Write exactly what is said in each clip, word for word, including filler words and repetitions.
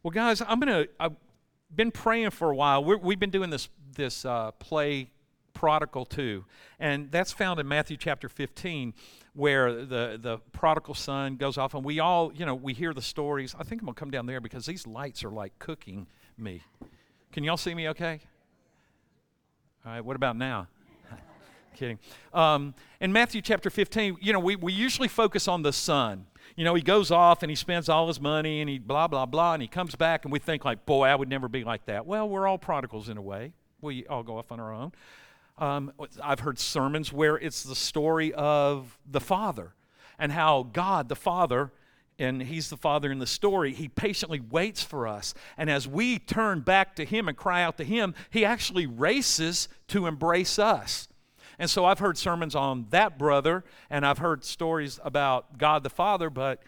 Well, guys, I'm gonna. I've been praying for a while. We're, we've been doing this this uh, play, Prodigal two, and that's found in Matthew chapter fifteen, where the the prodigal son goes off, and we all, you know, we hear the stories. I think I'm gonna come down there because these lights are like cooking me. Can y'all see me? Okay. All right. What about now? Kidding. Um, in Matthew chapter fifteen, you know, we we usually focus on the son. You know, he goes off and he spends all his money and he blah, blah, blah, and he comes back and we think like, boy, I would never be like that. Well, we're all prodigals in a way. We all go off on our own. Um, I've heard sermons where it's the story of the Father and how God, the Father, and he's the Father in the story, he patiently waits for us. And as we turn back to him and cry out to him, he actually races to embrace us. And so I've heard sermons on that brother, and I've heard stories about God the Father, but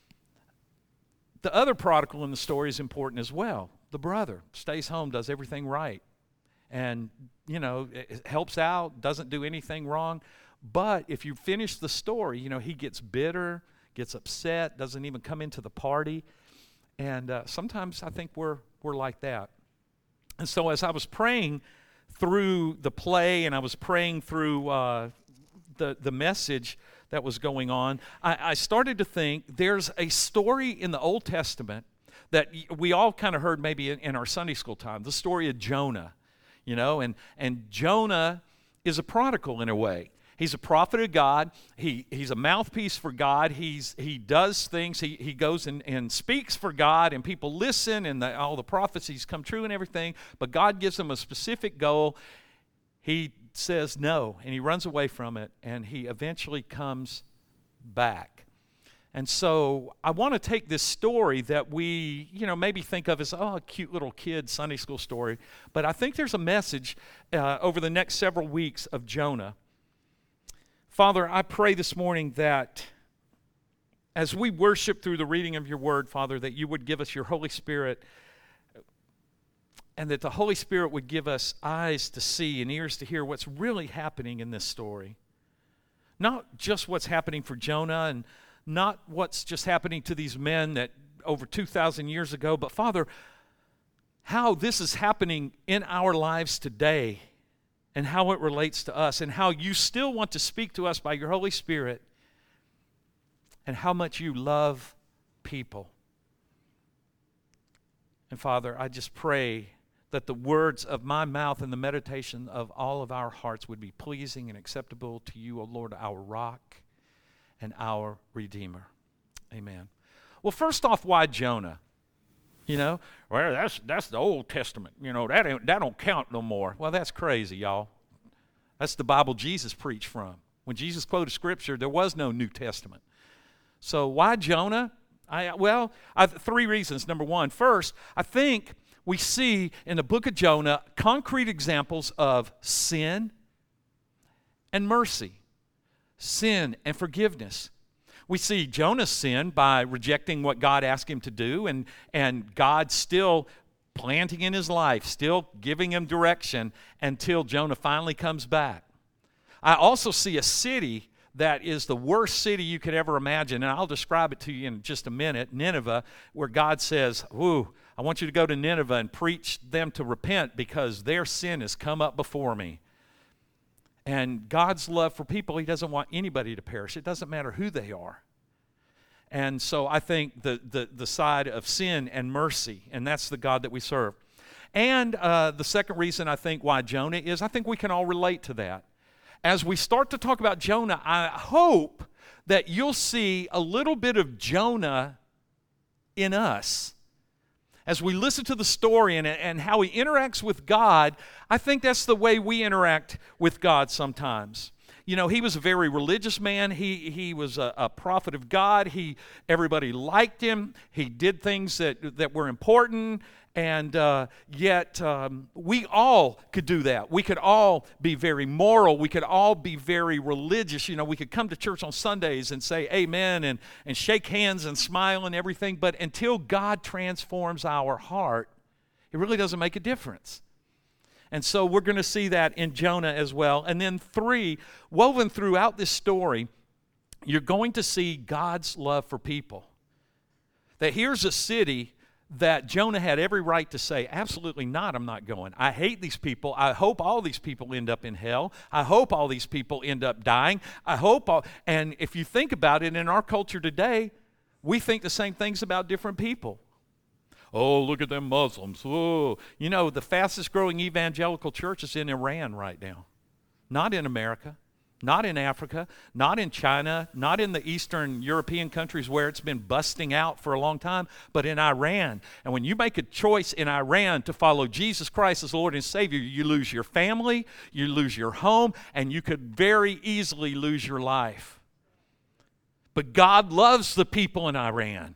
the other prodigal in the story is important as well. The brother stays home, does everything right, and, you know, it helps out, doesn't do anything wrong. But if you finish the story, you know, he gets bitter, gets upset, doesn't even come into the party. And uh, sometimes I think we're we're like that. And so as I was praying through the play, and I was praying through uh, the, the message that was going on, I, I started to think there's a story in the Old Testament that we all kind of heard maybe in, in our Sunday school time, the story of Jonah, you know, and, and Jonah is a prodigal in a way. He's a prophet of God. He he's a mouthpiece for God. He's he does things. He he goes and, and speaks for God, and people listen, and the, all the prophecies come true and everything. But God gives him a specific goal. He says no, and he runs away from it, and he eventually comes back. And so I want to take this story that we, you know, maybe think of as, oh, a cute little kid Sunday school story. But I think there's a message uh, over the next several weeks of Jonah. Father, I pray this morning that as we worship through the reading of your word, Father, that you would give us your Holy Spirit, and that the Holy Spirit would give us eyes to see and ears to hear what's really happening in this story. Not just what's happening for Jonah, and not what's just happening to these men that over two thousand years ago, but Father, how this is happening in our lives today, and how it relates to us, and how you still want to speak to us by your Holy Spirit, and how much you love people. And Father, I just pray that the words of my mouth and the meditation of all of our hearts would be pleasing and acceptable to you, O Lord, our rock and our Redeemer. Amen. Well, first off, why Jonah? You know, well, that's that's the Old Testament. You know, that ain't, that don't count no more. Well, that's crazy, y'all. That's the Bible Jesus preached from. When Jesus quoted Scripture, there was no New Testament. So why Jonah? I well, I, three reasons. Number one, first, I think we see in the book of Jonah concrete examples of sin and mercy, sin and forgiveness. We see Jonah's sin by rejecting what God asked him to do, and, and God still planting in his life, still giving him direction until Jonah finally comes back. I also see a city that is the worst city you could ever imagine, and I'll describe it to you in just a minute, Nineveh, where God says, "Ooh, I want you to go to Nineveh and preach them to repent because their sin has come up before me." And God's love for people, he doesn't want anybody to perish. It doesn't matter who they are. And so I think the, the, the side of sin and mercy, and that's the God that we serve. And uh, the second reason I think why Jonah is, I think we can all relate to that. As we start to talk about Jonah, I hope that you'll see a little bit of Jonah in us. As we listen to the story and, and how he interacts with God, I think that's the way we interact with God sometimes. You know, he was a very religious man. He he was a, a prophet of God. He everybody liked him. He did things that, that were important. And uh, yet um, we all could do that. We could all be very moral. We could all be very religious. You know, we could come to church on Sundays and say amen and, and shake hands and smile and everything. But until God transforms our heart, it really doesn't make a difference. And so we're going to see that in Jonah as well. And then three, woven throughout this story, you're going to see God's love for people. That here's a city that Jonah had every right to say, absolutely not, I'm not going. I hate these people. I hope all these people end up in hell. I hope all these people end up dying. I hope all, and if you think about it, in our culture today, we think the same things about different people. Oh, look at them Muslims. Whoa. You know, the fastest growing evangelical church is in Iran right now. Not in America, not in Africa, not in China, not in the Eastern European countries where it's been busting out for a long time, but in Iran. And when you make a choice in Iran to follow Jesus Christ as Lord and Savior, you lose your family, you lose your home, and you could very easily lose your life. But God loves the people in Iran.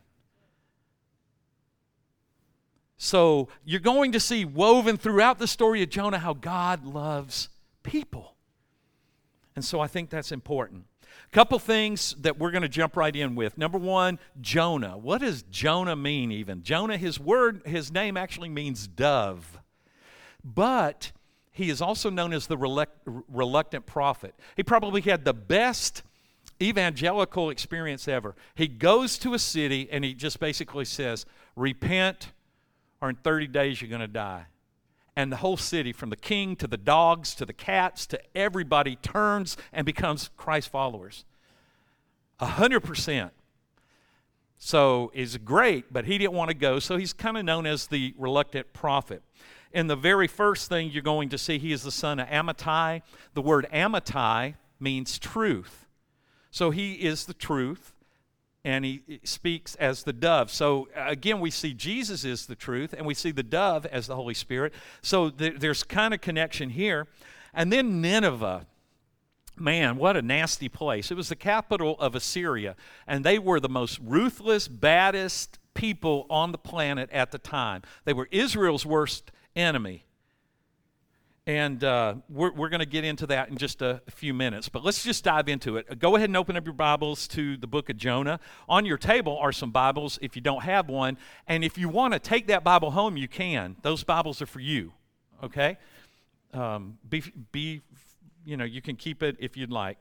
So you're going to see woven throughout the story of Jonah how God loves people. And so I think that's important. A couple things that we're going to jump right in with. Number one, Jonah. What does Jonah mean even? Jonah, his word, his name actually means dove. But he is also known as the reluctant prophet. He probably had the best evangelical experience ever. He goes to a city and he just basically says, repent or in thirty days you're going to die. And the whole city, from the king to the dogs to the cats to everybody, turns and becomes Christ followers. A hundred percent. So it's great, but he didn't want to go, so he's kind of known as the reluctant prophet. In the very first thing you're going to see, he is the son of Amittai. The word Amittai means truth. So he is the truth, and he speaks as the dove. So again, we see Jesus is the truth, and we see the dove as the Holy Spirit. So th- there's kind of connection here. And then Nineveh. Man, what a nasty place. It was the capital of Assyria, and they were the most ruthless, baddest people on the planet at the time. They were Israel's worst enemy. And uh, we're, we're going to get into that in just a, a few minutes. But let's just dive into it. Go ahead and open up your Bibles to the book of Jonah. On your table are some Bibles if you don't have one. And if you want to take that Bible home, you can. Those Bibles are for you, okay? Um, be, be, you know, you can keep it if you'd like.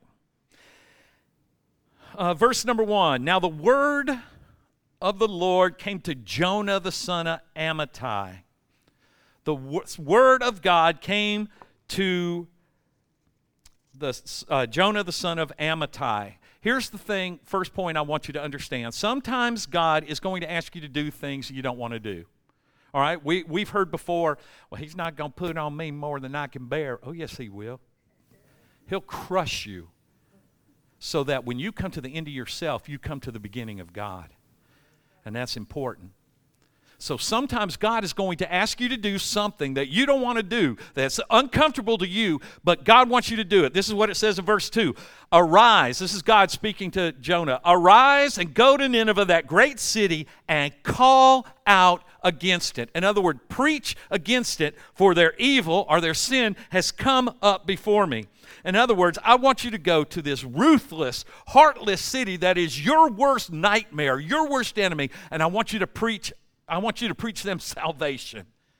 Uh, verse number one. Now the word of the Lord came to Jonah the son of Amittai. The word of God came to the uh, Jonah the son of Amittai. Here's the thing, first point I want you to understand. Sometimes God is going to ask you to do things you don't want to do. All right? We, we've heard before, well, he's not going to put on me more than I can bear. Oh, yes, he will. He'll crush you so that when you come to the end of yourself, you come to the beginning of God. And that's important. So sometimes God is going to ask you to do something that you don't want to do, that's uncomfortable to you, but God wants you to do it. This is what it says in verse two. Arise, this is God speaking to Jonah. Arise and go to Nineveh, that great city, and call out against it. In other words, preach against it, for their evil or their sin has come up before me. In other words, I want you to go to this ruthless, heartless city that is your worst nightmare, your worst enemy, and I want you to preach I want you to preach them salvation.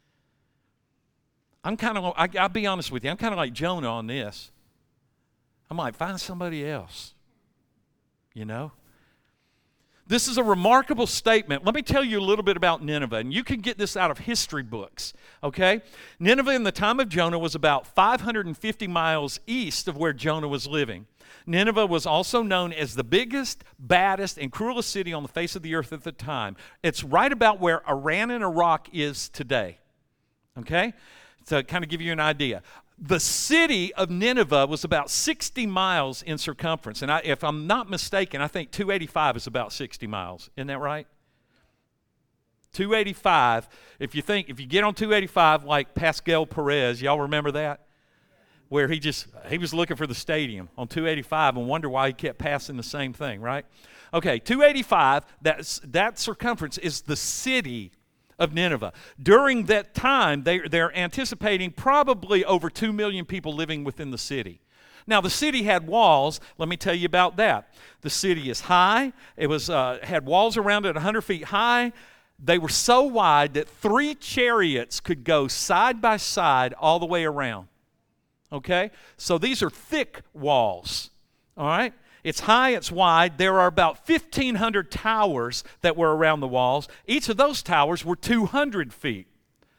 I'm kind of, I, I'll be honest with you, I'm kind of like Jonah on this. I'm like, find somebody else, you know? This is a remarkable statement. Let me tell you a little bit about Nineveh, and you can get this out of history books, okay? Nineveh in the time of Jonah was about five hundred fifty miles east of where Jonah was living. Nineveh was also known as the biggest, baddest, and cruelest city on the face of the earth at the time. It's right about where Iran and Iraq is today, okay? To kind of give you an idea. The city of Nineveh was about sixty miles in circumference. And I, if I'm not mistaken, I think two eighty-five is about sixty miles. Isn't that right? two eighty-five. If you think, if you get on two eighty-five like Pascal Perez, y'all remember that? Where he just, he was looking for the stadium on two eighty-five and wonder why he kept passing the same thing, right? Okay, two eighty-five, that's, that circumference is the city of Nineveh. During that time, they, they're anticipating probably over two million people living within the city. Now, the city had walls. Let me tell you about that. The city is high. It was uh, had walls around it one hundred feet high. They were so wide that three chariots could go side by side all the way around. Okay? So these are thick walls. All right? It's high, it's wide. There are about fifteen hundred towers that were around the walls. Each of those towers were two hundred feet.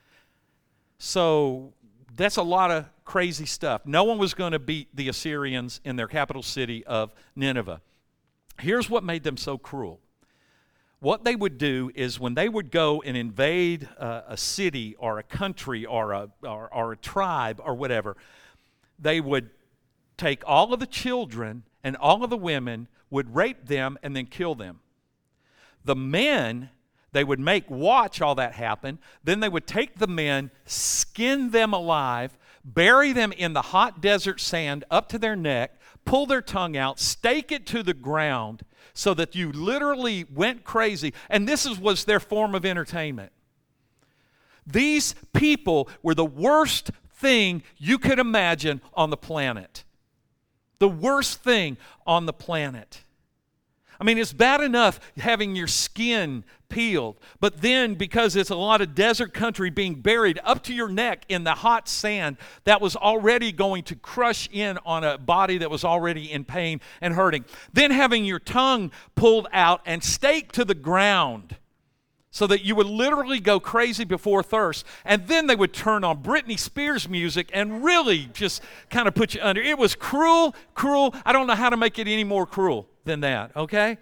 So that's a lot of crazy stuff. No one was going to beat the Assyrians in their capital city of Nineveh. Here's what made them so cruel. What they would do is when they would go and invade uh, a city or a country or a, or, or a tribe or whatever, they would take all of the children and all of the women, would rape them and then kill them. The men, they would make watch all that happen. Then they would take the men, skin them alive, bury them in the hot desert sand up to their neck, pull their tongue out, stake it to the ground so that you literally went crazy. And this is, was their form of entertainment. These people were the worst thing you could imagine on the planet. The worst thing on the planet. I mean, it's bad enough having your skin peeled, but then because it's a lot of desert country being buried up to your neck in the hot sand, that was already going to crush in on a body that was already in pain and hurting. Then having your tongue pulled out and staked to the ground so that you would literally go crazy before thirst. And then they would turn on Britney Spears music and really just kind of put you under. It was cruel, cruel. I don't know how to make it any more cruel than that, okay?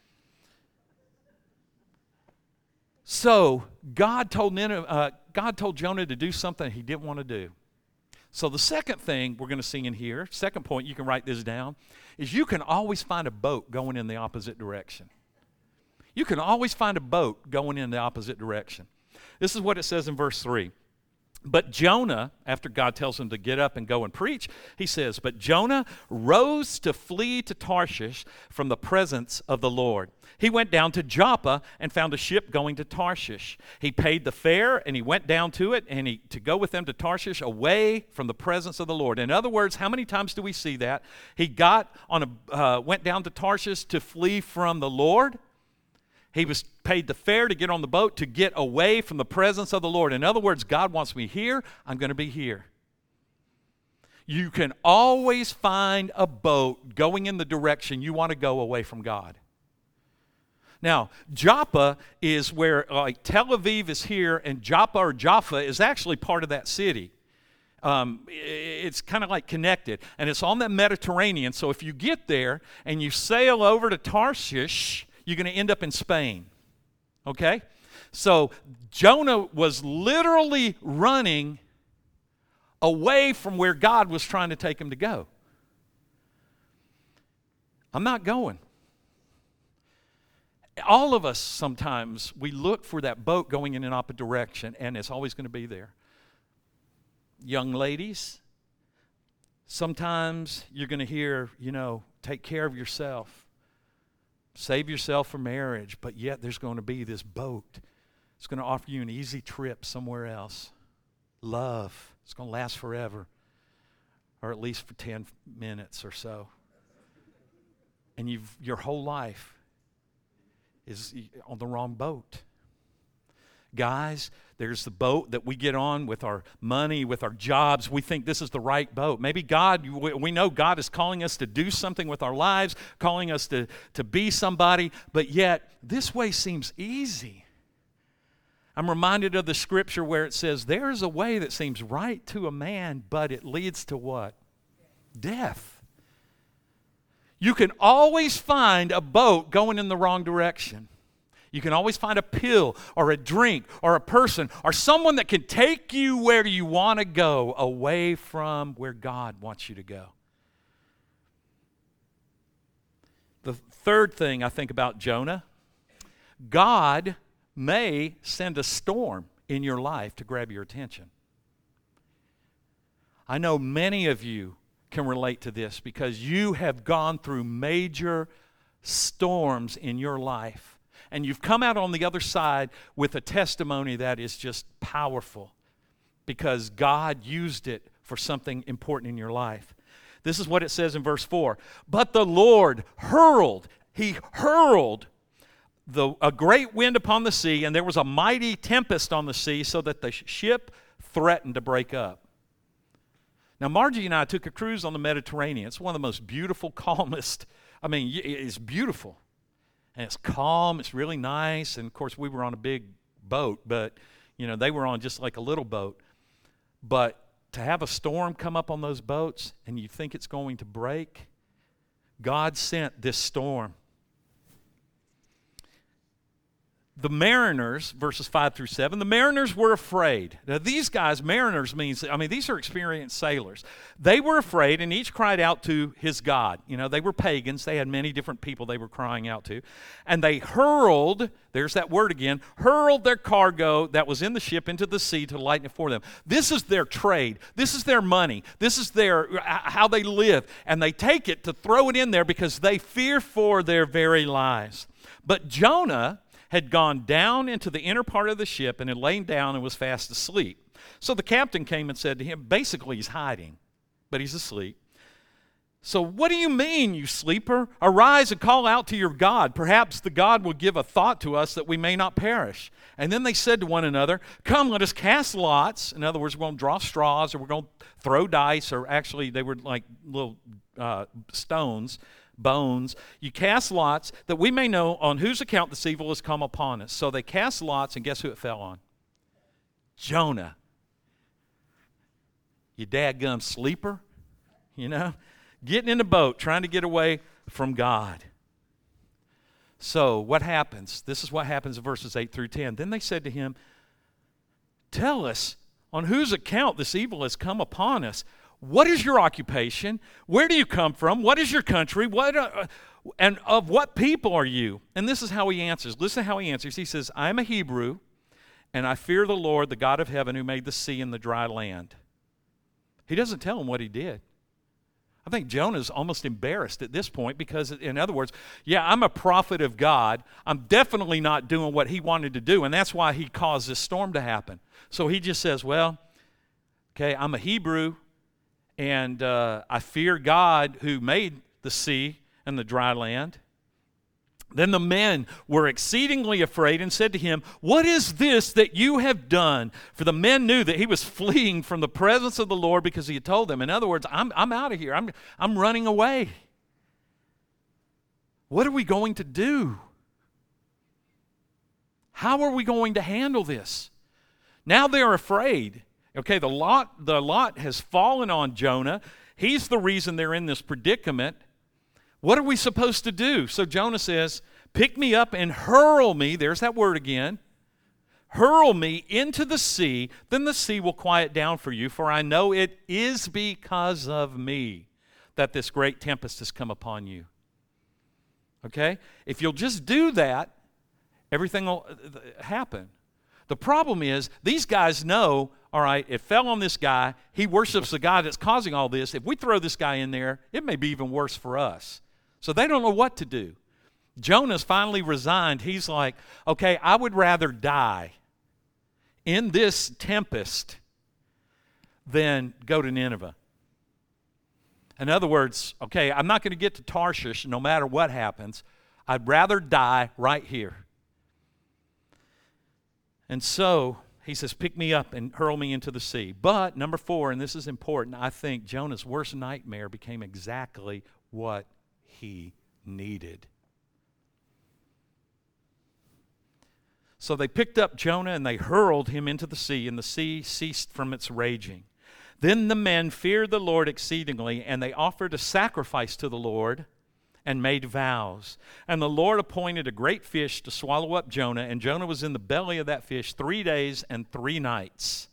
So God told Nineveh, uh, God told Jonah to do something he didn't want to do. So the second thing we're going to see in here, second point, you can write this down, is you can always find a boat going in the opposite direction. You can always find a boat going in the opposite direction. This is what it says in verse three. But Jonah, after God tells him to get up and go and preach, he says, but Jonah rose to flee to Tarshish from the presence of the Lord. He went down to Joppa and found a ship going to Tarshish. He paid the fare and he went down to it and he to go with them to Tarshish away from the presence of the Lord. In other words, how many times do we see that? He got on a uh, went down to Tarshish to flee from the Lord. He was paid the fare to get on the boat to get away from the presence of the Lord. In other words, God wants me here, I'm going to be here. You can always find a boat going in the direction you want to go away from God. Now, Joppa is where, like, Tel Aviv is here, and Joppa or Jaffa is actually part of that city. Um, it's kind of like connected, and it's on the Mediterranean. So if you get there and you sail over to Tarshish, you're going to end up in Spain, okay? So Jonah was literally running away from where God was trying to take him to go. I'm not going. All of us sometimes, we look for that boat going in an opposite direction, and it's always going to be there. Young ladies, sometimes you're going to hear, you know, take care of yourself. Save yourself for marriage, but yet there's going to be this boat. It's going to offer you an easy trip somewhere else. Love. It's going to last forever, or at least for ten minutes or so. And you've your whole life is on the wrong boat. Guys, there's the boat that we get on with our money, with our jobs. We think this is the right boat. Maybe God, we know God is calling us to do something with our lives, calling us to, to be somebody, but yet this way seems easy. I'm reminded of the scripture where it says, there is a way that seems right to a man, but it leads to what? Death. You can always find a boat going in the wrong direction. You can always find a pill or a drink or a person or someone that can take you where you want to go, away from where God wants you to go. The third thing I think about Jonah, God may send a storm in your life to grab your attention. I know many of you can relate to this because you have gone through major storms in your life. And you've come out on the other side with a testimony that is just powerful because God used it for something important in your life. This is what it says in verse four. But the Lord hurled, he hurled the, a great wind upon the sea, and there was a mighty tempest on the sea so that the ship threatened to break up. Now, Margie and I took a cruise on the Mediterranean. It's one of the most beautiful, calmest I mean, it's beautiful. And it's calm. It's really nice. And, of course, we were on a big boat, but, you know, they were on just like a little boat. But to have a storm come up on those boats and you think it's going to break, God sent this storm. The mariners, verses five through seven, the mariners were afraid. Now, these guys, mariners means, I mean, these are experienced sailors. They were afraid, and each cried out to his God. You know, they were pagans. They had many different people they were crying out to. And they hurled, there's that word again, hurled their cargo that was in the ship into the sea to lighten it for them. This is their trade. This is their money. This is their how they live. And they take it to throw it in there because they fear for their very lives. But Jonah had gone down into the inner part of the ship and had lain down and was fast asleep. So the captain came and said to him, basically he's hiding, but he's asleep. So what do you mean, you sleeper? Arise and call out to your God. Perhaps the God will give a thought to us that we may not perish. And then they said to one another, come, let us cast lots. In other words, we're going to draw straws, or we're going to throw dice, or actually they were like little uh, stones, bones. You cast lots that we may know on whose account this evil has come upon us. So they cast lots, and guess who it fell on? Jonah. You dadgum sleeper, you know, getting in the boat, trying to get away from God. So what happens? This is what happens in verses eight through ten. Then they said to him, tell us on whose account this evil has come upon us. What is your occupation? Where do you come from? What is your country? What uh, and of what people are you? And this is how he answers. Listen how he answers. He says, I am a Hebrew, and I fear the Lord, the God of heaven, who made the sea and the dry land. He doesn't tell him what he did. I think Jonah's almost embarrassed at this point because, in other words, yeah, I'm a prophet of God. I'm definitely not doing what he wanted to do, and that's why he caused this storm to happen. So he just says, well, okay, I'm a Hebrew, and uh, I fear God who made the sea and the dry land. Then the men were exceedingly afraid and said to him, what is this that you have done? For the men knew that he was fleeing from the presence of the Lord because he had told them. In other words, I'm, I'm out of here. I'm, I'm running away. What are we going to do? How are we going to handle this? Now they're afraid. Okay, the lot, the lot has fallen on Jonah. He's the reason they're in this predicament. What are we supposed to do? So Jonah says, pick me up and hurl me, there's that word again, hurl me into the sea, then the sea will quiet down for you, for I know it is because of me that this great tempest has come upon you. Okay? If you'll just do that, everything will happen. The problem is, these guys know, all right, it fell on this guy. He worships the guy that's causing all this. If we throw this guy in there, it may be even worse for us. So they don't know what to do. Jonah's finally resigned. He's like, okay, I would rather die in this tempest than go to Nineveh. In other words, okay, I'm not going to get to Tarshish no matter what happens. I'd rather die right here. And so he says, pick me up and hurl me into the sea. But, number four, and this is important, I think Jonah's worst nightmare became exactly what he needed. So they picked up Jonah and they hurled him into the sea, and the sea ceased from its raging. Then the men feared the Lord exceedingly, and they offered a sacrifice to the Lord and made vows. And the Lord appointed a great fish to swallow up Jonah, and Jonah was in the belly of that fish three days and three nights.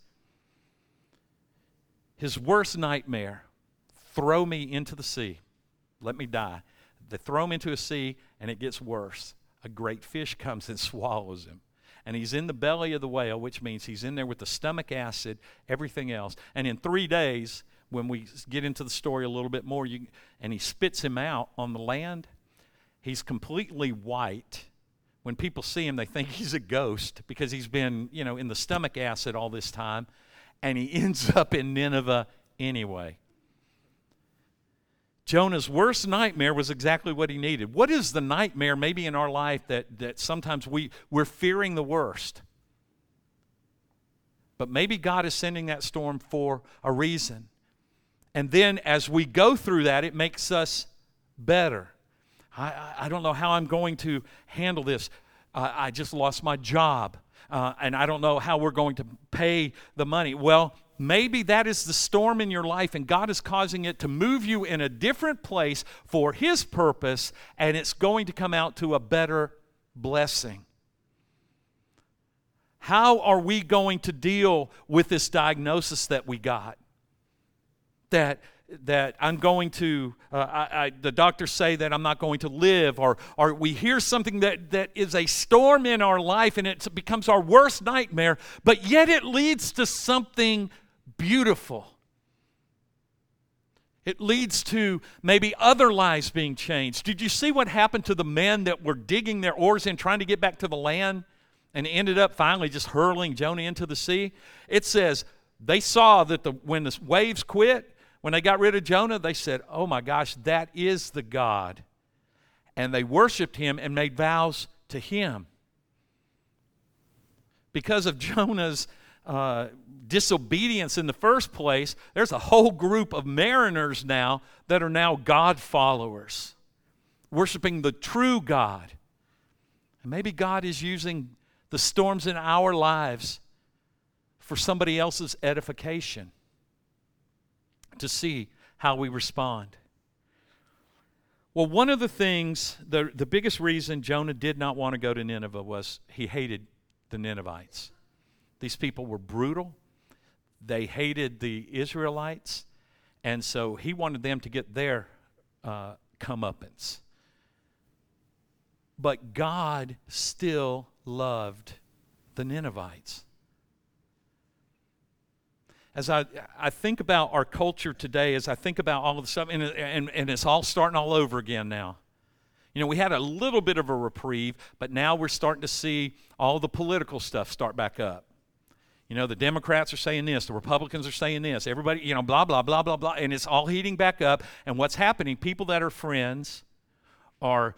His worst nightmare, throw me into the sea. Let me die. They throw him into a sea, and it gets worse. A great fish comes and swallows him. And he's in the belly of the whale, which means he's in there with the stomach acid, everything else. And in three days, when we get into the story a little bit more, you, and he spits him out on the land, he's completely white. When people see him, they think he's a ghost because he's been, you know, in the stomach acid all this time. And he ends up in Nineveh anyway. Jonah's worst nightmare was exactly what he needed. What is the nightmare maybe in our life that, that sometimes we, we're fearing the worst? But maybe God is sending that storm for a reason. And then as we go through that, it makes us better. I, I, I don't know how I'm going to handle this. Uh, I just lost my job, uh, and I don't know how we're going to pay the money. Well, maybe that is the storm in your life, and God is causing it to move you in a different place for His purpose, and it's going to come out to a better blessing. How are we going to deal with this diagnosis that we got? That that I'm going to, uh, I, I, the doctors say that I'm not going to live, or, or we hear something that, that is a storm in our life and it becomes our worst nightmare, but yet it leads to something beautiful. It leads to maybe other lives being changed. Did you see what happened to the men that were digging their oars in trying to get back to the land and ended up finally just hurling Jonah into the sea? It says they saw that the when the waves quit, when they got rid of Jonah, they said, oh my gosh, that is the God. And they worshiped Him and made vows to Him. Because of Jonah's uh, disobedience in the first place, there's a whole group of mariners now that are now God followers, worshiping the true God. And maybe God is using the storms in our lives for somebody else's edification, to see how we respond. Well, one of the things, the, the biggest reason Jonah did not want to go to Nineveh was he hated the Ninevites. These people were brutal. They hated the Israelites. And so he wanted them to get their uh, comeuppance. But God still loved the Ninevites. As I, I think about our culture today, as I think about all of the stuff, and, and, and it's all starting all over again now. You know, we had a little bit of a reprieve, but now we're starting to see all the political stuff start back up. You know, the Democrats are saying this, the Republicans are saying this, everybody, you know, blah, blah, blah, blah, blah, and it's all heating back up. And what's happening, people that are friends are,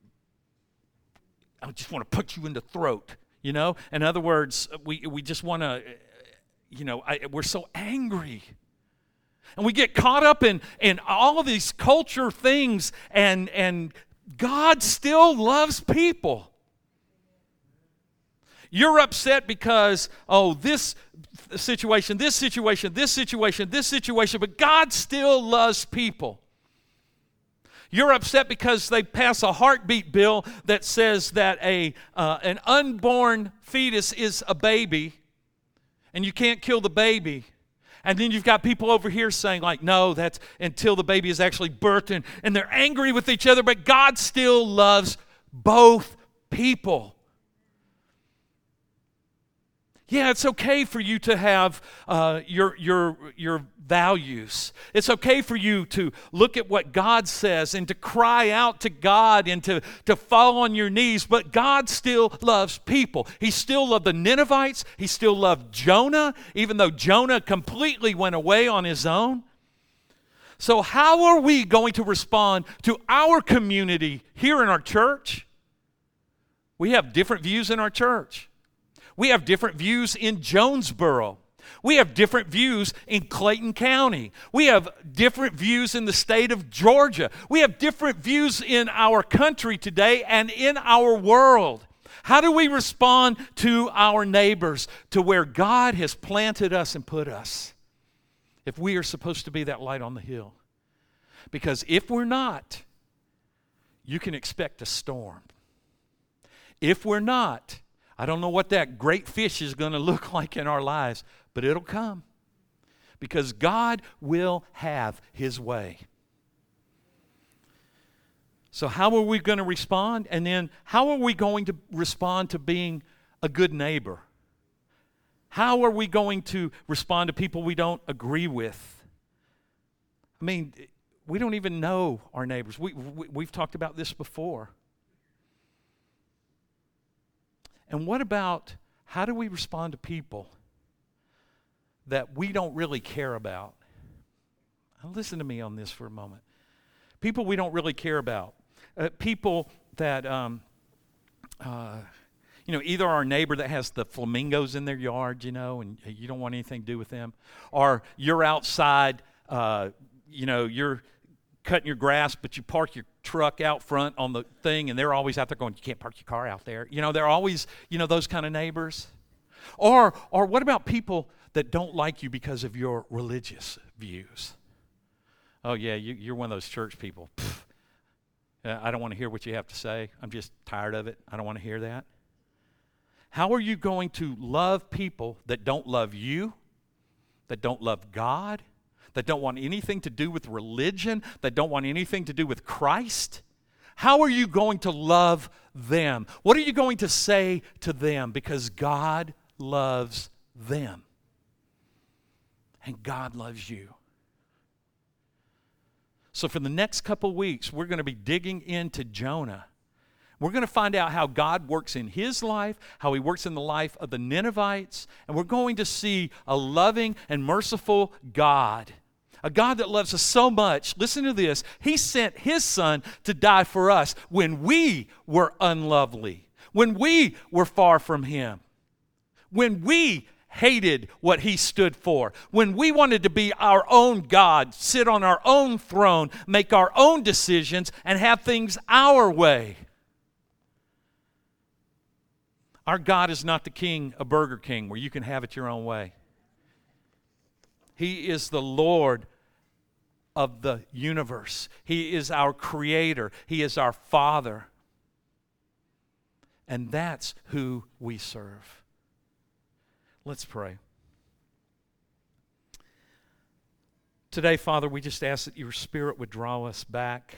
I just want to put you in the throat, you know? In other words, we, we just want to... You know, I, we're so angry. And we get caught up in, in all of these culture things, and, and God still loves people. You're upset because, oh, this situation, this situation, this situation, this situation, but God still loves people. You're upset because they pass a heartbeat bill that says that a uh, an unborn fetus is a baby, and you can't kill the baby. And then you've got people over here saying, like, no, that's until the baby is actually birthed. And, and they're angry with each other, but God still loves both people. Yeah, it's okay for you to have uh, your, your, your values. It's okay for you to look at what God says and to cry out to God and to, to fall on your knees, but God still loves people. He still loved the Ninevites. He still loved Jonah, even though Jonah completely went away on his own. So how are we going to respond to our community here in our church? We have different views in our church. We have different views in Jonesboro. We have different views in Clayton County. We have different views in the state of Georgia. We have different views in our country today and in our world. How do we respond to our neighbors, to where God has planted us and put us, if we are supposed to be that light on the hill? Because if we're not, you can expect a storm. If we're not, I don't know what that great fish is going to look like in our lives, but it'll come. Because God will have His way. So how are we going to respond? And then how are we going to respond to being a good neighbor? How are we going to respond to people we don't agree with? I mean, we don't even know our neighbors. We, we, we've talked about this before. And what about, how do we respond to people that we don't really care about? Now listen to me on this for a moment. People we don't really care about. Uh, people that, um, uh, you know, either our neighbor that has the flamingos in their yard, you know, and you don't want anything to do with them. Or you're outside, uh, you know, you're cutting your grass, but you park your truck out front on the thing, and they're always out there going, you can't park your car out there. You know, they're always, you know, those kind of neighbors. Or, or what about people that don't like you because of your religious views? Oh, yeah, you, you're one of those church people. Pfft. I don't want to hear what you have to say. I'm just tired of it. I don't want to hear that. How are you going to love people that don't love you, that don't love God, that don't want anything to do with religion, that don't want anything to do with Christ? How are you going to love them? What are you going to say to them? Because God loves them. And God loves you. So for the next couple weeks, we're going to be digging into Jonah. We're going to find out how God works in his life, how he works in the life of the Ninevites, and we're going to see a loving and merciful God. A God that loves us so much. Listen to this. He sent his son to die for us when we were unlovely, when we were far from him, when we hated what he stood for, when we wanted to be our own God, sit on our own throne, make our own decisions, and have things our way. Our God is not the king of Burger King where you can have it your own way. He is the Lord of the universe. He is our creator. He is our Father. And that's who we serve. Let's pray. Today, Father, we just ask that your Spirit would draw us back.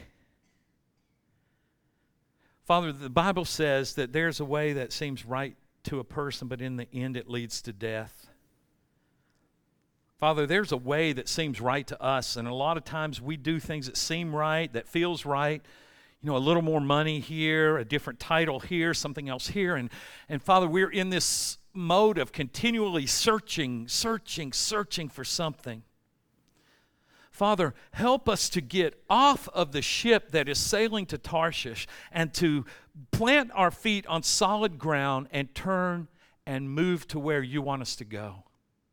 Father, the Bible says that there's a way that seems right to a person, but in the end it leads to death. Father, there's a way that seems right to us, and a lot of times we do things that seem right, that feels right. You know, a little more money here, a different title here, something else here. And, and Father, we're in this mode of continually searching, searching, searching for something. Father, help us to get off of the ship that is sailing to Tarshish and to plant our feet on solid ground and turn and move to where you want us to go.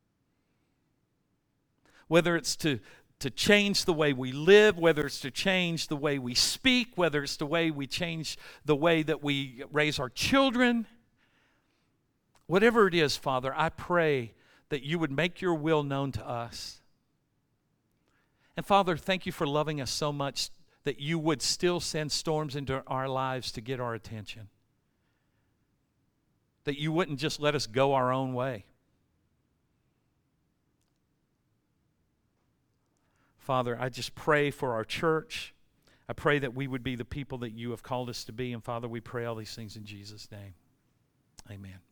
Whether it's to, to change the way we live, whether it's to change the way we speak, whether it's the way we change the way that we raise our children. Whatever it is, Father, I pray that you would make your will known to us. And Father, thank you for loving us so much that you would still send storms into our lives to get our attention. That you wouldn't just let us go our own way. Father, I just pray for our church. I pray that we would be the people that you have called us to be. And Father, we pray all these things in Jesus' name. Amen.